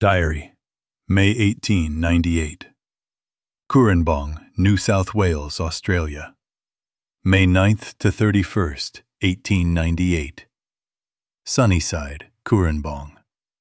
Diary, May 18, 98. Cooranbong, New South Wales, Australia. May 9th to 31st, 1898. Sunnyside, Cooranbong.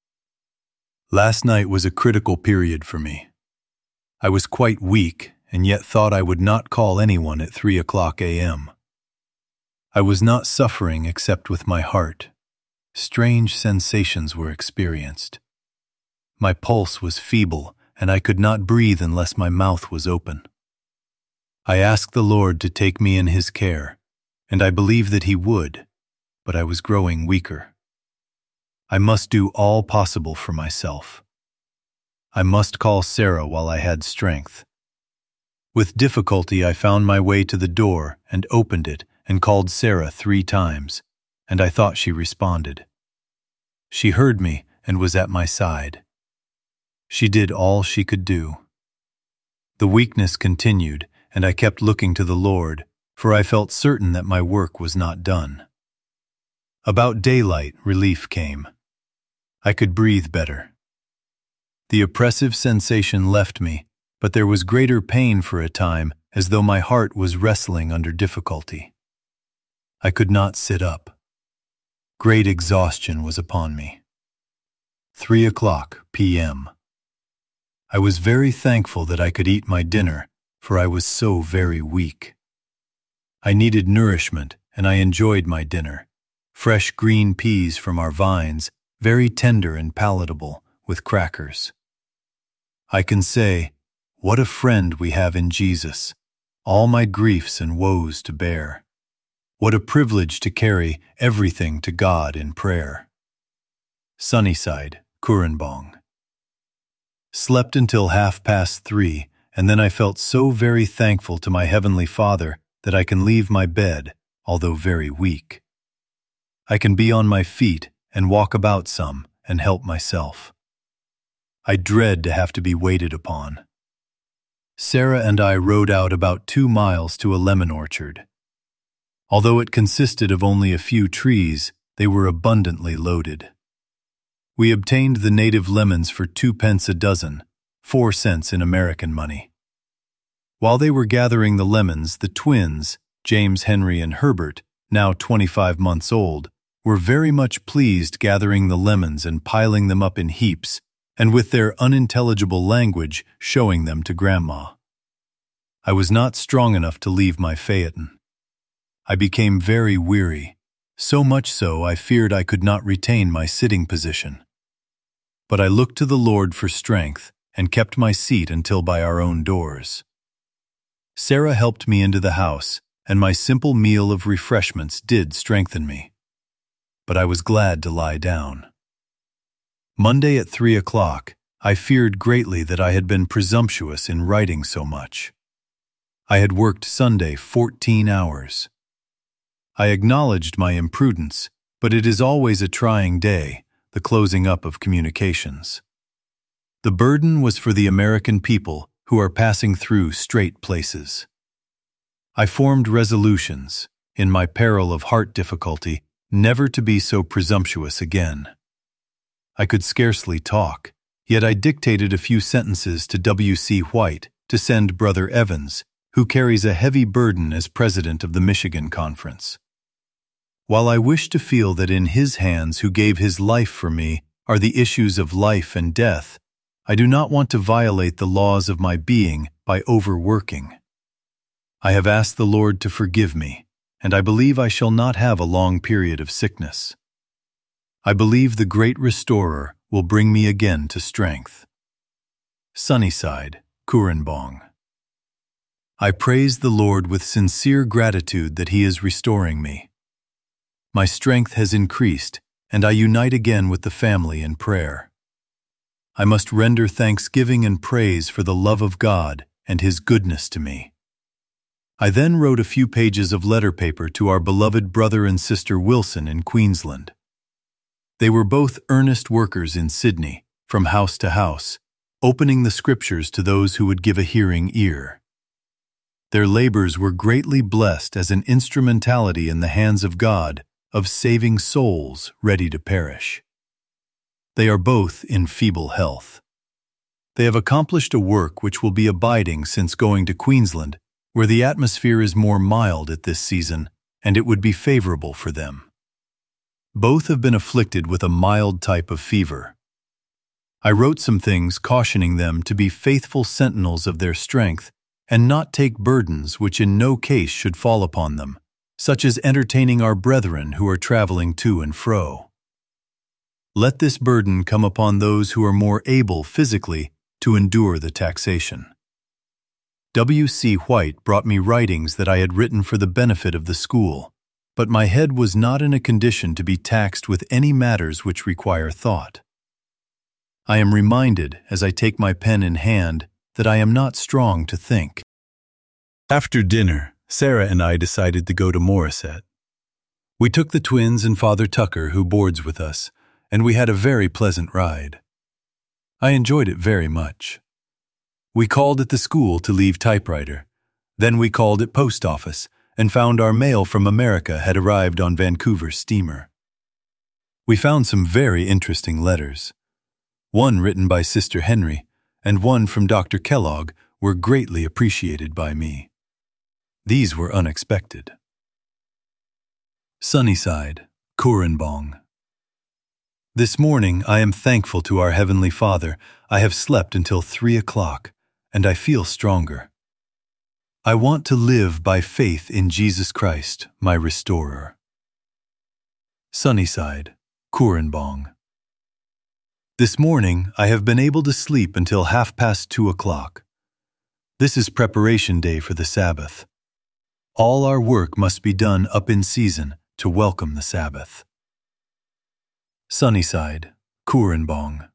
Last night was a critical period for me. I was quite weak and yet thought I would not call anyone at 3:00 a.m. I was not suffering except with my heart. Strange sensations were experienced. My pulse was feeble, and I could not breathe unless my mouth was open. I asked the Lord to take me in His care, and I believed that He would, but I was growing weaker. I must do all possible for myself. I must call Sarah while I had strength. With difficulty I found my way to the door and opened it and called Sarah 3 times, and I thought she responded. She heard me and was at my side. She did all she could do. The weakness continued, and I kept looking to the Lord, for I felt certain that my work was not done. About daylight, relief came. I could breathe better. The oppressive sensation left me, but there was greater pain for a time, as though my heart was wrestling under difficulty. I could not sit up. Great exhaustion was upon me. 3:00 p.m. I was very thankful that I could eat my dinner, for I was so very weak. I needed nourishment, and I enjoyed my dinner. Fresh green peas from our vines, very tender and palatable, with crackers. I can say, what a friend we have in Jesus, all my griefs and woes to bear. What a privilege to carry everything to God in prayer. Sunnyside, Cooranbong. Slept until 3:30, and then I felt so very thankful to my Heavenly Father that I can leave my bed, although very weak. I can be on my feet and walk about some and help myself. I dread to have to be waited upon. Sarah and I rode out about 2 miles to a lemon orchard. Although it consisted of only a few trees, they were abundantly loaded. We obtained the native lemons for 2 pence a dozen, 4 cents in American money. While they were gathering the lemons, the twins, James Henry and Herbert, now 25 months old, were very much pleased gathering the lemons and piling them up in heaps, and with their unintelligible language showing them to Grandma. I was not strong enough to leave my phaeton. I became very weary, so much so I feared I could not retain my sitting position. But I looked to the Lord for strength and kept my seat until by our own doors. Sarah helped me into the house, and my simple meal of refreshments did strengthen me. But I was glad to lie down. Monday at 3:00, I feared greatly that I had been presumptuous in writing so much. I had worked Sunday 14 hours. I acknowledged my imprudence, but it is always a trying day, the closing up of communications. The burden was for the American people who are passing through strait places. I formed resolutions, in my peril of heart difficulty, never to be so presumptuous again. I could scarcely talk, yet I dictated a few sentences to W.C. White to send Brother Evans, who carries a heavy burden as president of the Michigan Conference. While I wish to feel that in His hands who gave His life for me are the issues of life and death, I do not want to violate the laws of my being by overworking. I have asked the Lord to forgive me, and I believe I shall not have a long period of sickness. I believe the great Restorer will bring me again to strength. Sunnyside, Cooranbong. I praise the Lord with sincere gratitude that He is restoring me. My strength has increased, and I unite again with the family in prayer. I must render thanksgiving and praise for the love of God and His goodness to me. I then wrote a few pages of letter paper to our beloved brother and sister Wilson in Queensland. They were both earnest workers in Sydney, from house to house, opening the Scriptures to those who would give a hearing ear. Their labors were greatly blessed as an instrumentality in the hands of God of saving souls ready to perish. They are both in feeble health. They have accomplished a work which will be abiding since going to Queensland, where the atmosphere is more mild at this season, and it would be favorable for them. Both have been afflicted with a mild type of fever. I wrote some things cautioning them to be faithful sentinels of their strength and not take burdens which in no case should fall upon them, such as entertaining our brethren who are traveling to and fro. Let this burden come upon those who are more able physically to endure the taxation. W.C. White brought me writings that I had written for the benefit of the school, but my head was not in a condition to be taxed with any matters which require thought. I am reminded, as I take my pen in hand, that I am not strong to think. After dinner, Sarah and I decided to go to Morisset. We took the twins and Father Tucker, who boards with us, and we had a very pleasant ride. I enjoyed it very much. We called at the school to leave typewriter. Then we called at post office and found our mail from America had arrived on Vancouver steamer. We found some very interesting letters. One written by Sister Henry and one from Dr. Kellogg were greatly appreciated by me. These were unexpected. Sunnyside, Cooranbong. This morning I am thankful to our Heavenly Father I have slept until 3 o'clock, and I feel stronger. I want to live by faith in Jesus Christ, my Restorer. Sunnyside, Cooranbong. This morning I have been able to sleep until 2:30 o'clock. This is preparation day for the Sabbath. All our work must be done up in season to welcome the Sabbath. Sunnyside, Cooranbong.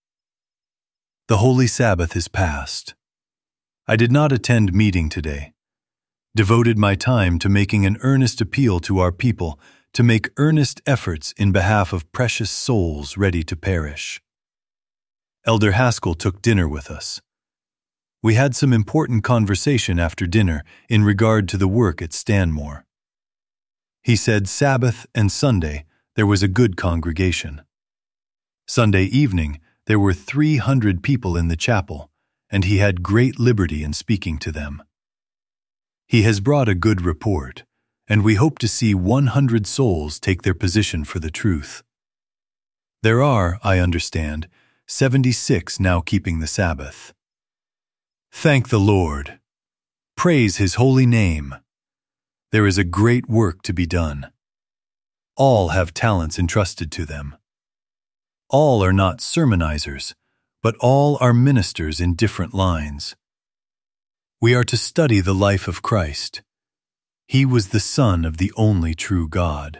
The Holy Sabbath is past. I did not attend meeting today. Devoted my time to making an earnest appeal to our people to make earnest efforts in behalf of precious souls ready to perish. Elder Haskell took dinner with us. We had some important conversation after dinner in regard to the work at Stanmore. He said Sabbath and Sunday there was a good congregation. Sunday evening there were 300 people in the chapel, and he had great liberty in speaking to them. He has brought a good report, and we hope to see 100 souls take their position for the truth. There are, I understand, 76 now keeping the Sabbath. Thank the Lord. Praise His holy name. There is a great work to be done. All have talents entrusted to them. All are not sermonizers, but all are ministers in different lines. We are to study the life of Christ. He was the Son of the only true God.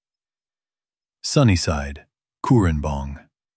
Sunnyside, Cooranbong.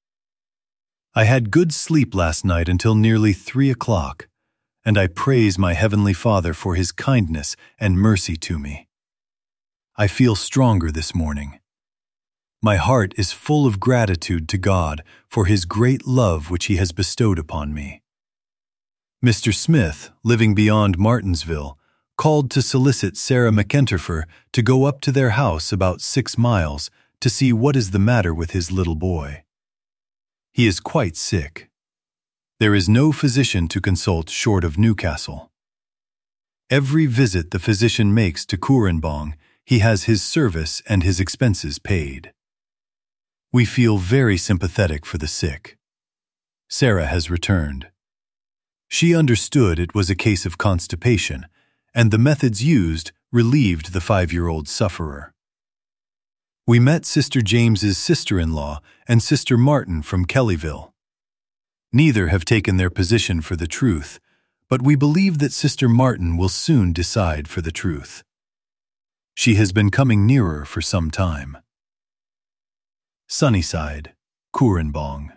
I had good sleep last night until nearly 3 o'clock, and I praise my Heavenly Father for His kindness and mercy to me. I feel stronger this morning. My heart is full of gratitude to God for His great love which He has bestowed upon me. Mr. Smith, living beyond Martinsville, called to solicit Sarah McEnterfer to go up to their house about 6 miles to see what is the matter with his little boy. He is quite sick. There is no physician to consult short of Newcastle. Every visit the physician makes to Cooranbong, he has his service and his expenses paid. We feel very sympathetic for the sick. Sarah has returned. She understood it was a case of constipation, and the methods used relieved the 5-year-old sufferer. We met Sister James's sister-in-law and Sister Martin from Kellyville. Neither have taken their position for the truth, but we believe that Sister Martin will soon decide for the truth. She has been coming nearer for some time. Sunnyside, Cooranbong.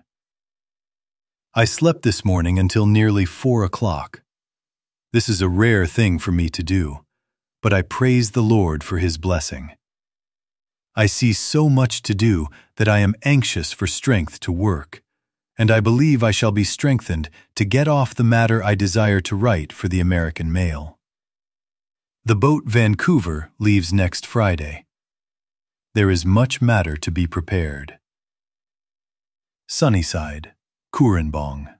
I slept this morning until nearly 4 o'clock. This is a rare thing for me to do, but I praise the Lord for His blessing. I see so much to do that I am anxious for strength to work, and I believe I shall be strengthened to get off the matter I desire to write for the American mail. The boat Vancouver leaves next Friday. There is much matter to be prepared. Sunnyside, Koorambong.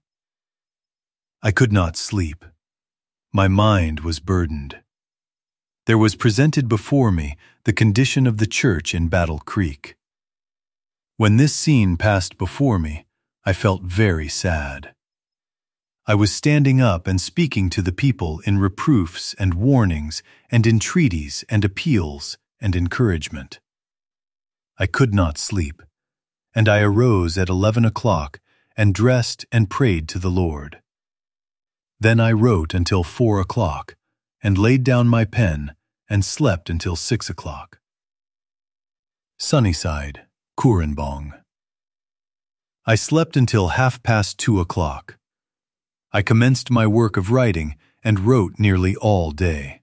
I could not sleep. My mind was burdened. There was presented before me the condition of the church in Battle Creek. When this scene passed before me, I felt very sad. I was standing up and speaking to the people in reproofs and warnings and entreaties and appeals and encouragement. I could not sleep, and I arose at 11 o'clock and dressed and prayed to the Lord. Then I wrote until 4 o'clock and laid down my pen and slept until 6 o'clock. Sunnyside, Koorambong. I slept until 2:30 o'clock. I commenced my work of writing and wrote nearly all day.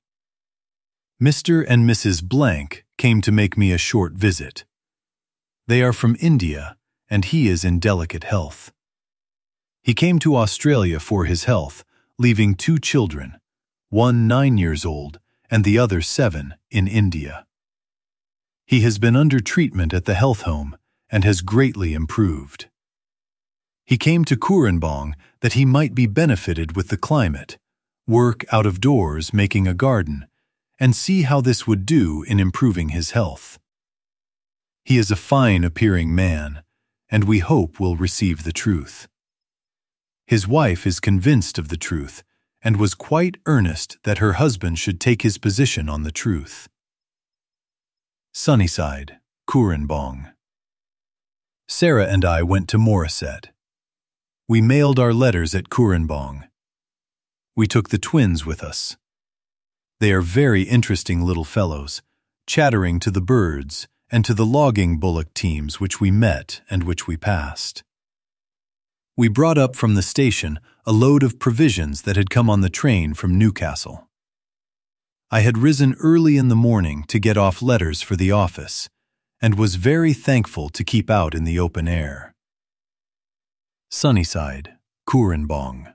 Mr. and Mrs. Blank came to make me a short visit. They are from India, and he is in delicate health. He came to Australia for his health, leaving 2 children, one 9 years old and the other 7, in India. He has been under treatment at the health home and has greatly improved. He came to Koorambong that he might be benefited with the climate, work out of doors making a garden, and see how this would do in improving his health. He is a fine-appearing man, and we hope will receive the truth. His wife is convinced of the truth and was quite earnest that her husband should take his position on the truth. Sunnyside, Koorambong. Sarah and I went to Morisset. We mailed our letters at Koorambong. We took the twins with us. They are very interesting little fellows, chattering to the birds and to the logging bullock teams which we met and which we passed. We brought up from the station a load of provisions that had come on the train from Newcastle. I had risen early in the morning to get off letters for the office, and was very thankful to keep out in the open air. Sunnyside, Koorambong.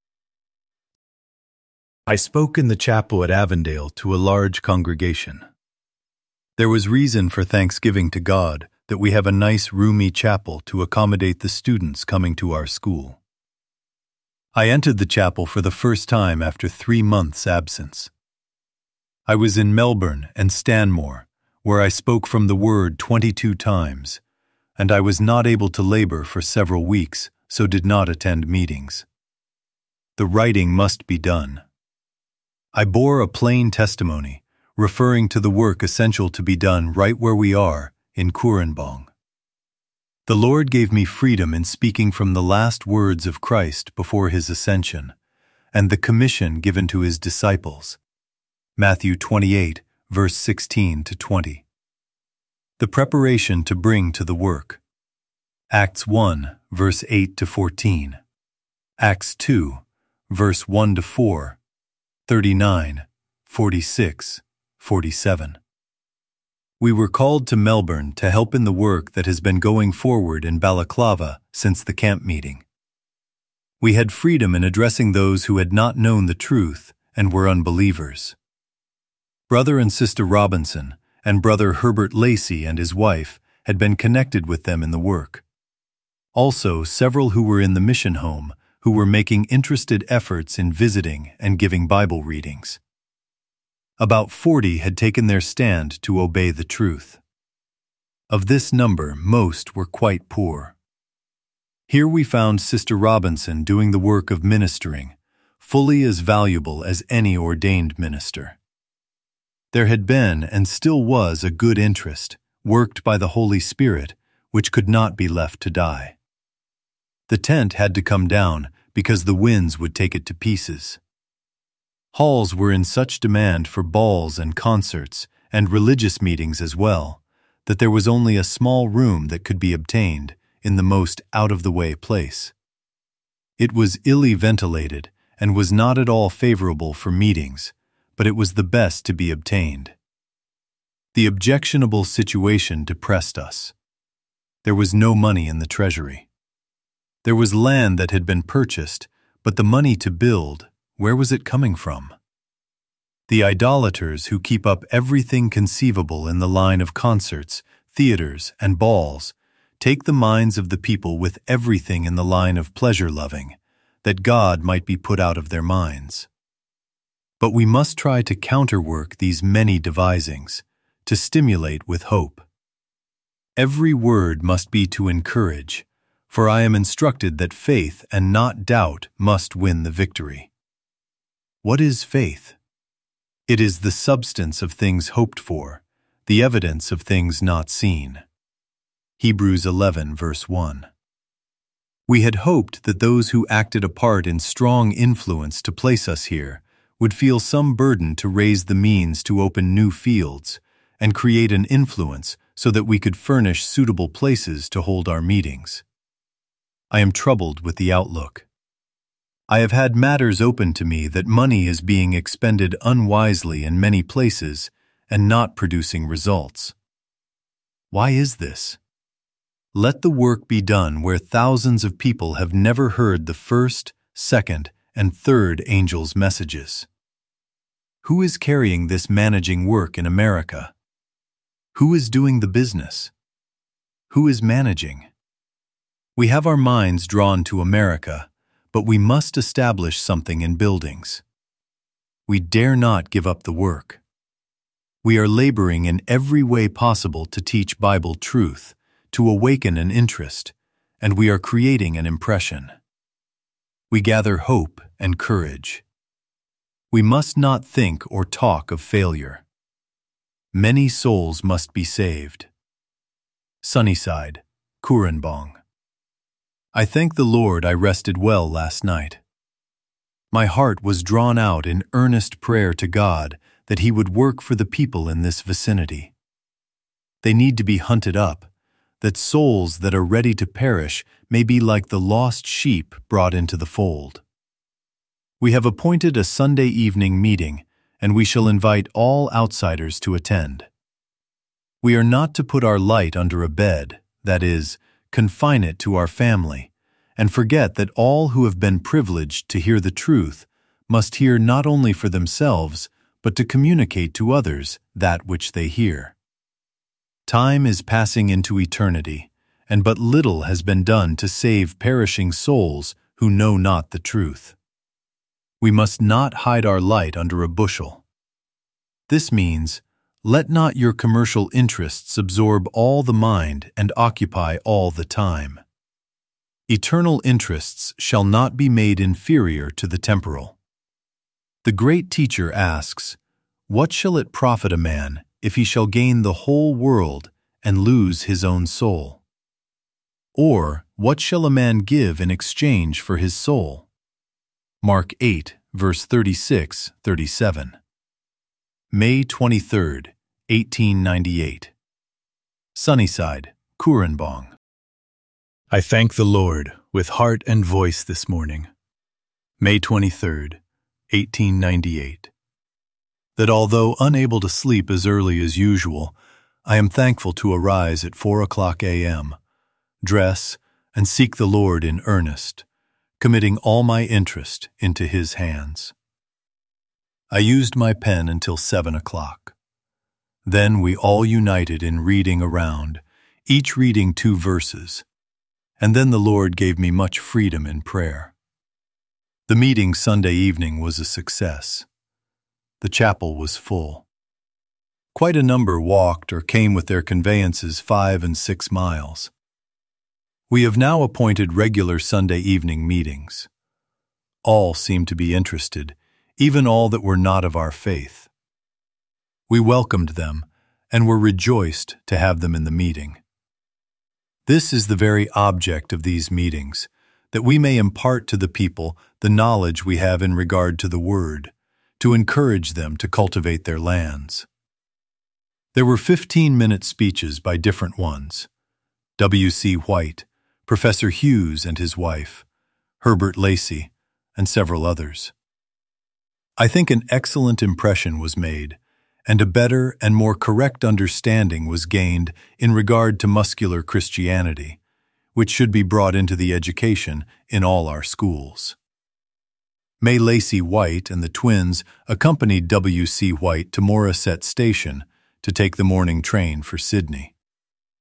I spoke in the chapel at Avondale to a large congregation. There was reason for thanksgiving to God that we have a nice roomy chapel to accommodate the students coming to our school. I entered the chapel for the first time after 3 months' absence. I was in Melbourne and Stanmore, where I spoke from the Word 22 times, and I was not able to labor for several weeks, so did not attend meetings. The writing must be done. I bore a plain testimony, referring to the work essential to be done right where we are, in Koorambong. The Lord gave me freedom in speaking from the last words of Christ before his ascension, and the commission given to his disciples. Matthew 28, verse 16 to 20. The preparation to bring to the work. Acts 1, verse 8 to 14. Acts 2, verse 1 to 4, 39, 46, 47. We were called to Melbourne to help in the work that has been going forward in Balaclava since the camp meeting. We had freedom in addressing those who had not known the truth and were unbelievers. Brother and Sister Robinson and Brother Herbert Lacey and his wife had been connected with them in the work. Also, several who were in the mission home who were making interested efforts in visiting and giving Bible readings. About 40 had taken their stand to obey the truth. Of this number, most were quite poor. Here we found Sister Robinson doing the work of ministering, fully as valuable as any ordained minister. There had been and still was a good interest, worked by the Holy Spirit, which could not be left to die. The tent had to come down because the winds would take it to pieces. Halls were in such demand for balls and concerts and religious meetings as well, that there was only a small room that could be obtained in the most out-of-the-way place. It was illy ventilated and was not at all favorable for meetings, but it was the best to be obtained. The objectionable situation depressed us. There was no money in the treasury. There was land that had been purchased, but the money to build, where was it coming from? The idolaters who keep up everything conceivable in the line of concerts, theaters, and balls take the minds of the people with everything in the line of pleasure-loving, that God might be put out of their minds. But we must try to counterwork these many devisings, to stimulate with hope. Every word must be to encourage, for I am instructed that faith and not doubt must win the victory. What is faith? It is the substance of things hoped for, the evidence of things not seen. Hebrews 11, verse 1. We had hoped that those who acted a part in strong influence to place us here would feel some burden to raise the means to open new fields and create an influence so that we could furnish suitable places to hold our meetings. I am troubled with the outlook. I have had matters open to me that money is being expended unwisely in many places and not producing results. Why is this? Let the work be done where thousands of people have never heard the first, second, and third angels' messages. Who is carrying this managing work in America? Who is doing the business? Who is managing? We have our minds drawn to America, but we must establish something in buildings. We dare not give up the work. We are laboring in every way possible to teach Bible truth, to awaken an interest, and we are creating an impression. We gather hope and courage. We must not think or talk of failure. Many souls must be saved. Sunnyside, Kurunbong. I thank the Lord I rested well last night. My heart was drawn out in earnest prayer to God that He would work for the people in this vicinity. They need to be hunted up, that souls that are ready to perish may be like the lost sheep brought into the fold. We have appointed a Sunday evening meeting, and we shall invite all outsiders to attend. We are not to put our light under a bed, that is, confine it to our family, and forget that all who have been privileged to hear the truth must hear not only for themselves, but to communicate to others that which they hear. Time is passing into eternity, and but little has been done to save perishing souls who know not the truth. We must not hide our light under a bushel. This means, let not your commercial interests absorb all the mind and occupy all the time. Eternal interests shall not be made inferior to the temporal. The great teacher asks, "What shall it profit a man if he shall gain the whole world and lose his own soul? Or what shall a man give in exchange for his soul?" Mark 8, verse 36-37. May 23, 1898. Sunnyside, Kurunbong. I thank the Lord with heart and voice this morning, May 23, 1898, that although unable to sleep as early as usual, I am thankful to arise at 4:00 a.m., dress, and seek the Lord in earnest, committing all my interest into His hands. I used my pen until 7 o'clock. Then we all united in reading around, each reading 2 verses, and then the Lord gave me much freedom in prayer. The meeting Sunday evening was a success. The chapel was full. Quite a number walked or came with their conveyances 5 and 6 miles. We have now appointed regular Sunday evening meetings. All seemed to be interested, even all that were not of our faith. We welcomed them and were rejoiced to have them in the meeting. This is the very object of these meetings, that we may impart to the people the knowledge we have in regard to the Word, to encourage them to cultivate their lands. There were 15-minute speeches by different ones: W.C. White, Professor Hughes and his wife, Herbert Lacey, and several others. I think an excellent impression was made, and a better and more correct understanding was gained in regard to muscular Christianity, which should be brought into the education in all our schools. May Lacey White and the twins accompanied W.C. White to Morisset Station to take the morning train for Sydney.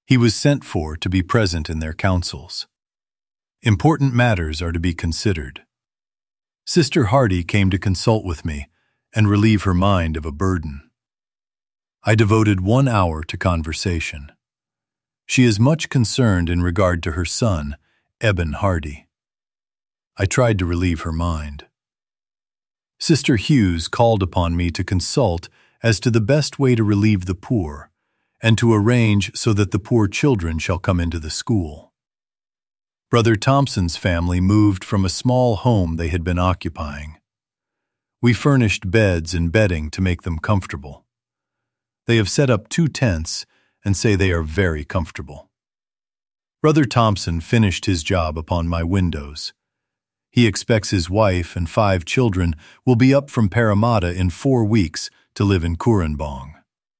He was sent for to be present in their councils. Important matters are to be considered. Sister Hardy came to consult with me and relieve her mind of a burden. I devoted 1 hour to conversation. She is much concerned in regard to her son, Eben Hardy. I tried to relieve her mind. Sister Hughes called upon me to consult as to the best way to relieve the poor and to arrange so that the poor children shall come into the school. Brother Thompson's family moved from a small home they had been occupying. We furnished beds and bedding to make them comfortable. They have set up 2 tents and say they are very comfortable. Brother Thompson finished his job upon my windows. He expects his wife and 5 children will be up from Parramatta in 4 weeks to live in Cooranbong.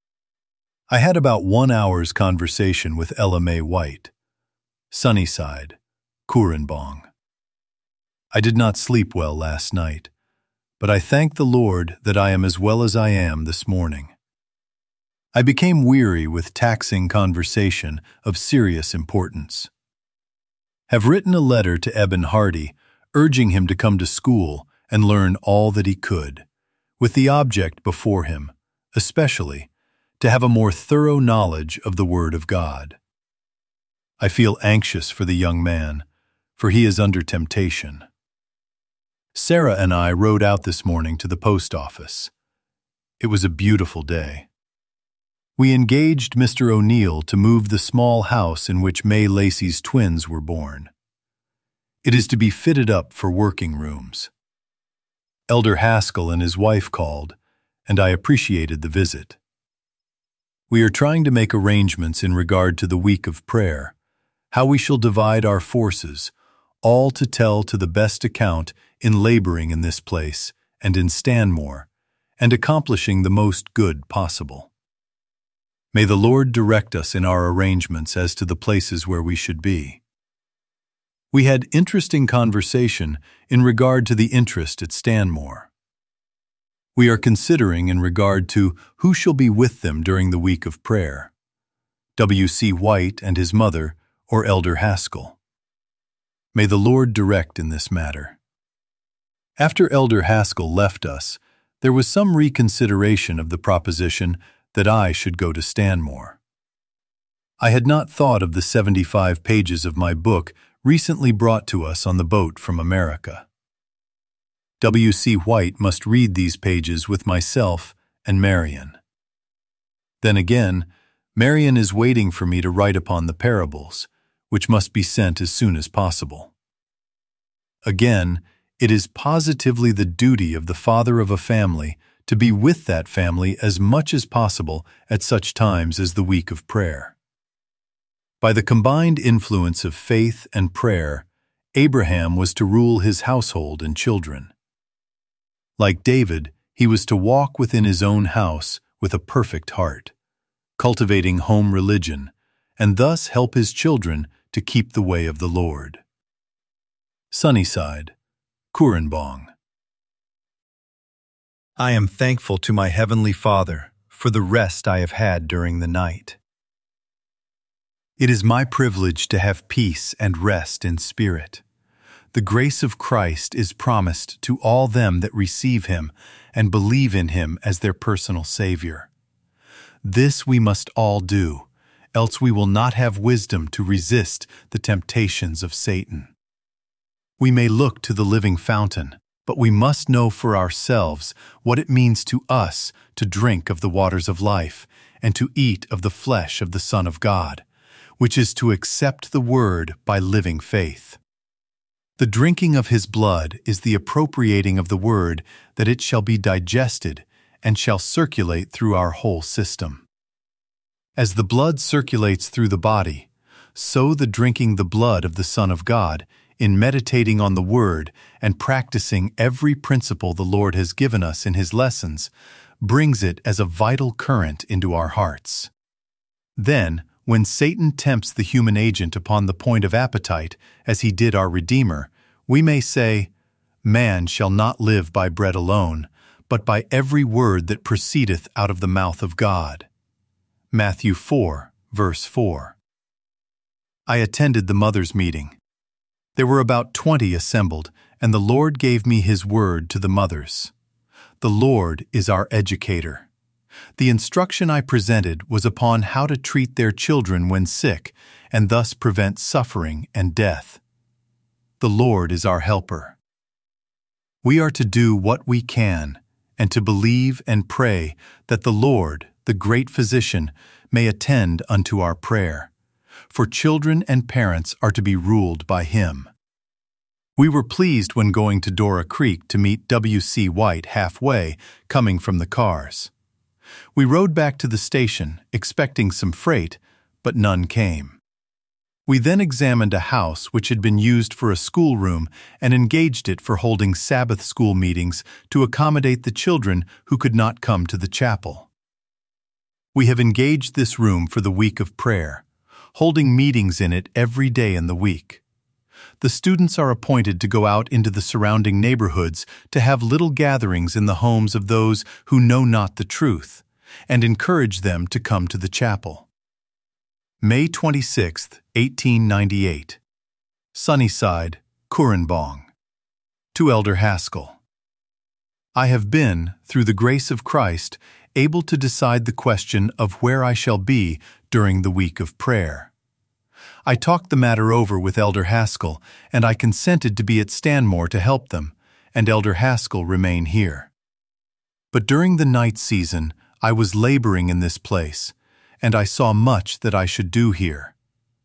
I had about 1 hour's conversation with Ella May White. Sunnyside, Cooranbong. I did not sleep well last night, but I thank the Lord that I am as well as I am this morning. I became weary with taxing conversation of serious importance. Have written a letter to Eben Hardy, urging him to come to school and learn all that he could, with the object before him, especially, to have a more thorough knowledge of the Word of God. I feel anxious for the young man, for he is under temptation. Sarah and I rode out this morning to the post office. It was a beautiful day. We engaged Mr. O'Neill to move the small house in which May Lacey's twins were born. It is to be fitted up for working rooms. Elder Haskell and his wife called, and I appreciated the visit. We are trying to make arrangements in regard to the week of prayer, how we shall divide our forces, all to tell to the best account in laboring in this place and in Stanmore, and accomplishing the most good possible. May the Lord direct us in our arrangements as to the places where we should be. We had interesting conversation in regard to the interest at Stanmore. We are considering in regard to who shall be with them during the week of prayer, W.C. White and his mother, or Elder Haskell. May the Lord direct in this matter. After Elder Haskell left us, there was some reconsideration of the proposition that I should go to Stanmore. I had not thought of the 75 pages of my book recently brought to us on the boat from America. W.C. White must read these pages with myself and Marion. Then again, Marion is waiting for me to write upon the parables, which must be sent as soon as possible. Again, it is positively the duty of the father of a family to be with that family as much as possible at such times as the week of prayer. By the combined influence of faith and prayer, Abraham was to rule his household and children. Like David, he was to walk within his own house with a perfect heart, cultivating home religion, and thus help his children to keep the way of the Lord. Sunnyside, Cooranbong. I am thankful to my Heavenly Father for the rest I have had during the night. It is my privilege to have peace and rest in spirit. The grace of Christ is promised to all them that receive Him and believe in Him as their personal Savior. This we must all do, else we will not have wisdom to resist the temptations of Satan. We may look to the living fountain, but we must know for ourselves what it means to us to drink of the waters of life and to eat of the flesh of the Son of God, which is to accept the Word by living faith. The drinking of His blood is the appropriating of the Word that it shall be digested and shall circulate through our whole system. As the blood circulates through the body, so the drinking the blood of the Son of God, in meditating on the Word and practicing every principle the Lord has given us in His lessons, brings it as a vital current into our hearts. Then, when Satan tempts the human agent upon the point of appetite, as he did our Redeemer, we may say, "Man shall not live by bread alone, but by every word that proceedeth out of the mouth of God." Matthew 4, verse 4. I attended the mothers' meeting. There were about 20 assembled, and the Lord gave me His word to the mothers. The Lord is our educator. The instruction I presented was upon how to treat their children when sick, and thus prevent suffering and death. The Lord is our helper. We are to do what we can, and to believe and pray that the Lord, the great physician, may attend unto our prayer. For children and parents are to be ruled by Him. We were pleased when going to Dora Creek to meet W.C. White halfway, coming from the cars. We rode back to the station, expecting some freight, but none came. We then examined a house which had been used for a schoolroom and engaged it for holding Sabbath school meetings to accommodate the children who could not come to the chapel. We have engaged this room for the week of prayer, holding meetings in it every day in the week. The students are appointed to go out into the surrounding neighborhoods to have little gatherings in the homes of those who know not the truth, and encourage them to come to the chapel. May 26, 1898. Sunnyside, Kurenbong. To Elder Haskell. I have been, through the grace of Christ, able to decide the question of where I shall be during the week of prayer. I talked the matter over with Elder Haskell, and I consented to be at Stanmore to help them, and Elder Haskell remain here. But during the night season, I was laboring in this place, and I saw much that I should do here.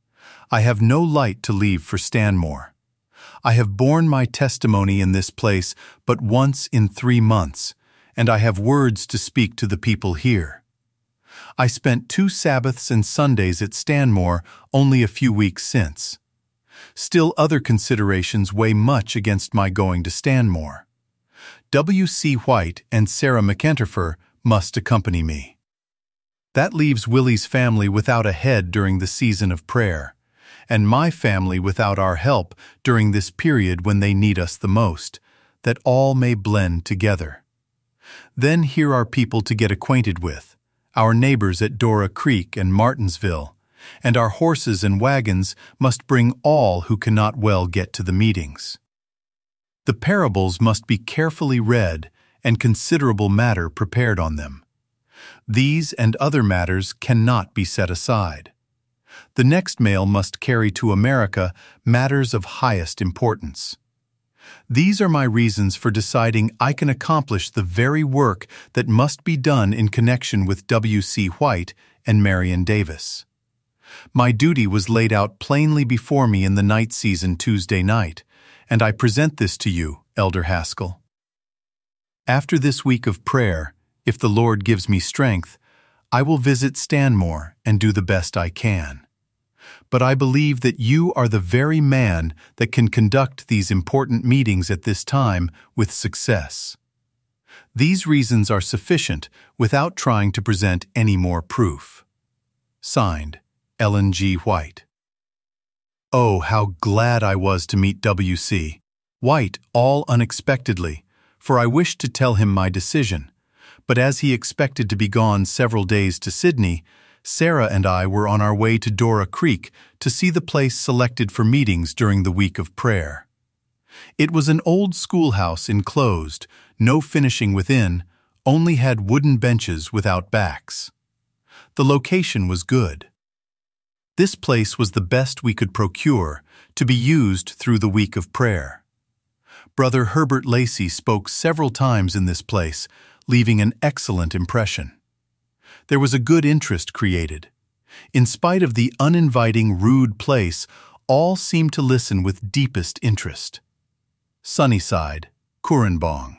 I have no light to leave for Stanmore. I have borne my testimony in this place but once in 3 months, and I have words to speak to the people here. I spent 2 Sabbaths and Sundays at Stanmore only a few weeks since. Still other considerations weigh much against my going to Stanmore. W.C. White and Sarah McEnterfer must accompany me. That leaves Willie's family without a head during the season of prayer, and my family without our help during this period when they need us the most, that all may blend together. Then here are people to get acquainted with, our neighbors at Dora Creek and Martinsville, and our horses and wagons must bring all who cannot well get to the meetings. The parables must be carefully read and considerable matter prepared on them. These and other matters cannot be set aside. The next mail must carry to America matters of highest importance. These are my reasons for deciding I can accomplish the very work that must be done in connection with W.C. White and Marion Davis. My duty was laid out plainly before me in the night season Tuesday night, and I present this to you, Elder Haskell. After this week of prayer, if the Lord gives me strength, I will visit Stanmore and do the best I can. But I believe that you are the very man that can conduct these important meetings at this time with success. These reasons are sufficient without trying to present any more proof. Signed, Ellen G. White. Oh, how glad I was to meet W.C. White all unexpectedly, for I wished to tell him my decision. But as he expected to be gone several days to Sydney, Sarah and I were on our way to Dora Creek to see the place selected for meetings during the week of prayer. It was an old schoolhouse enclosed, no finishing within, only had wooden benches without backs. The location was good. This place was the best we could procure to be used through the week of prayer. Brother Herbert Lacey spoke several times in this place, leaving an excellent impression. There was a good interest created. In spite of the uninviting, rude place, all seemed to listen with deepest interest. Sunnyside, Kurenbong.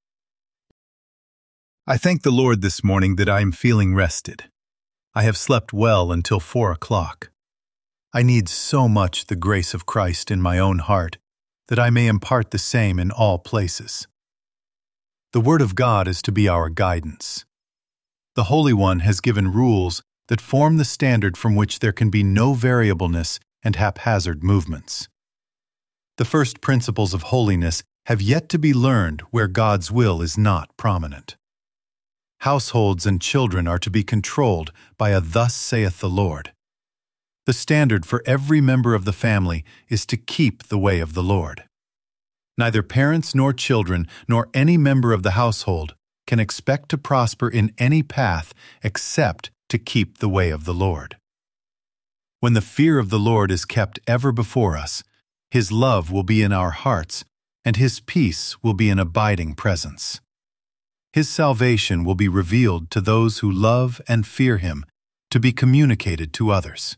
I thank the Lord this morning that I am feeling rested. I have slept well until 4 o'clock. I need so much the grace of Christ in my own heart that I may impart the same in all places. The Word of God is to be our guidance. The Holy One has given rules that form the standard from which there can be no variableness and haphazard movements. The first principles of holiness have yet to be learned where God's will is not prominent. Households and children are to be controlled by a "Thus saith the Lord." The standard for every member of the family is to keep the way of the Lord. Neither parents nor children nor any member of the household can expect to prosper in any path except to keep the way of the Lord. When the fear of the Lord is kept ever before us, His love will be in our hearts, and His peace will be an abiding presence. His salvation will be revealed to those who love and fear Him, to be communicated to others.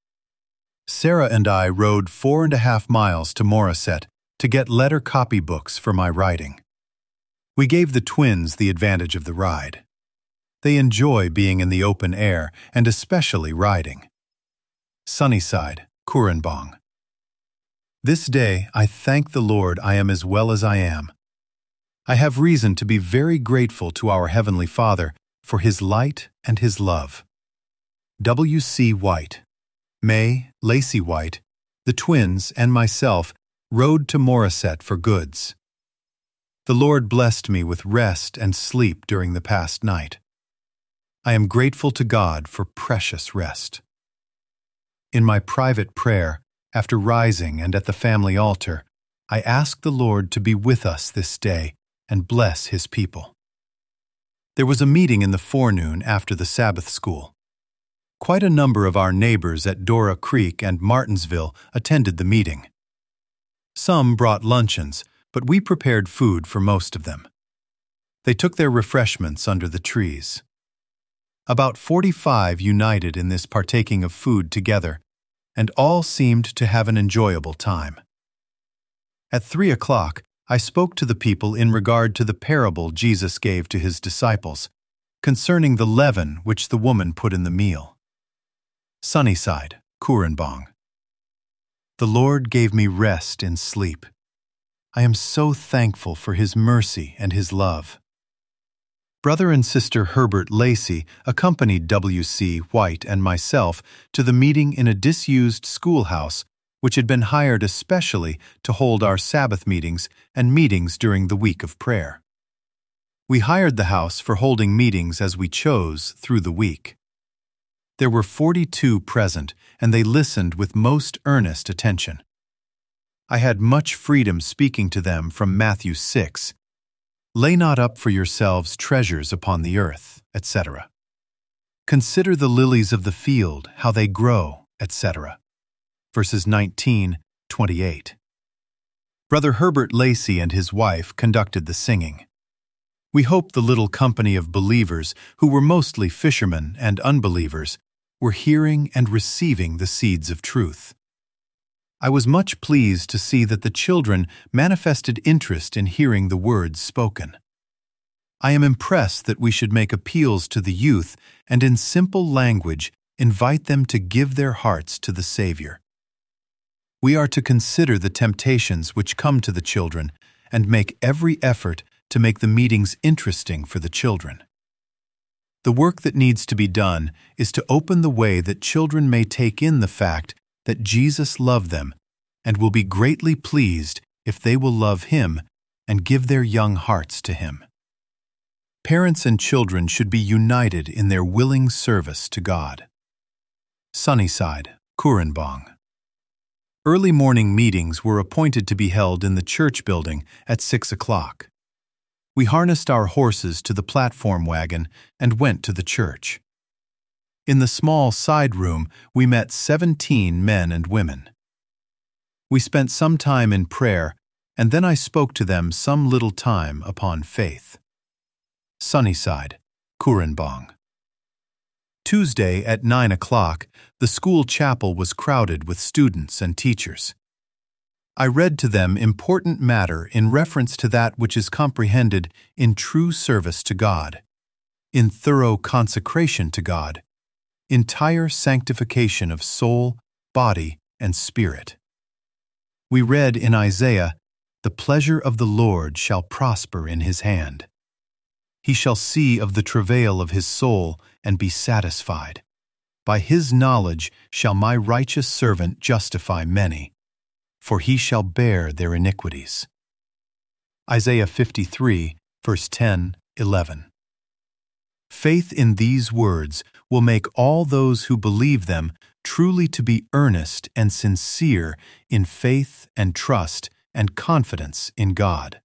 Sarah and I rode 4.5 miles to Morisset to get letter copybooks for my writing. We gave the twins the advantage of the ride. They enjoy being in the open air and especially riding. Sunnyside, Koorambong. This day I thank the Lord I am as well as I am. I have reason to be very grateful to our Heavenly Father for His light and His love. W.C. White. May, Lacey White, the twins, and myself rode to Morisset for goods. The Lord blessed me with rest and sleep during the past night. I am grateful to God for precious rest. In my private prayer, after rising and at the family altar, I ask the Lord to be with us this day and bless His people. There was a meeting in the forenoon after the Sabbath school. Quite a number of our neighbors at Dora Creek and Martinsville attended the meeting. Some brought luncheons, but we prepared food for most of them. They took their refreshments under the trees. About 45 united in this partaking of food together, and all seemed to have an enjoyable time. At 3 o'clock, I spoke to the people in regard to the parable Jesus gave to His disciples, concerning the leaven which the woman put in the meal. Sunnyside, Koorambong. The Lord gave me rest in sleep. I am so thankful for His mercy and His love. Brother and Sister Herbert Lacey accompanied W.C. White and myself to the meeting in a disused schoolhouse which had been hired especially to hold our Sabbath meetings and meetings during the week of prayer. We hired the house for holding meetings as we chose through the week. There were 42 present, and they listened with most earnest attention. I had much freedom speaking to them from Matthew 6, "Lay not up for yourselves treasures upon the earth," etc. "Consider the lilies of the field, how they grow," etc. Verses 19-28. Brother Herbert Lacey and his wife conducted the singing. We hope the little company of believers, who were mostly fishermen and unbelievers, were hearing and receiving the seeds of truth. I was much pleased to see that the children manifested interest in hearing the words spoken. I am impressed that we should make appeals to the youth and in simple language invite them to give their hearts to the Savior. We are to consider the temptations which come to the children and make every effort to make the meetings interesting for the children. The work that needs to be done is to open the way that children may take in the fact that Jesus loved them and will be greatly pleased if they will love Him and give their young hearts to Him. Parents and children should be united in their willing service to God. Sunnyside, Koorambong. Early morning meetings were appointed to be held in the church building at 6 o'clock. We harnessed our horses to the platform wagon and went to the church. In the small side room, we met 17 men and women. We spent some time in prayer, and then I spoke to them some little time upon faith. Sunnyside, Koorambong. Tuesday at 9 o'clock, the school chapel was crowded with students and teachers. I read to them important matter in reference to that which is comprehended in true service to God, in thorough consecration to God, entire sanctification of soul, body, and spirit. We read in Isaiah, "The pleasure of the Lord shall prosper in His hand. He shall see of the travail of his soul and be satisfied. By His knowledge shall my righteous servant justify many, for he shall bear their iniquities." Isaiah 53, verse 10-11. Faith in these words will make all those who believe them truly to be earnest and sincere in faith and trust and confidence in God.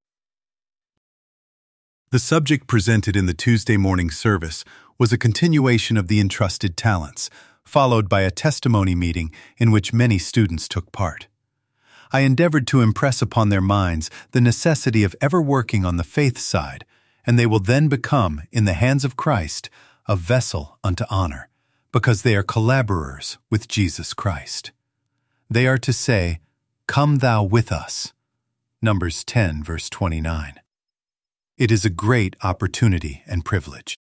The subject presented in the Tuesday morning service was a continuation of the entrusted talents, followed by a testimony meeting in which many students took part. I endeavored to impress upon their minds the necessity of ever working on the faith side, and they will then become, in the hands of Christ, a vessel unto honor, because they are collaborers with Jesus Christ. They are to say, "Come thou with us." Numbers 10, verse 29. It is a great opportunity and privilege.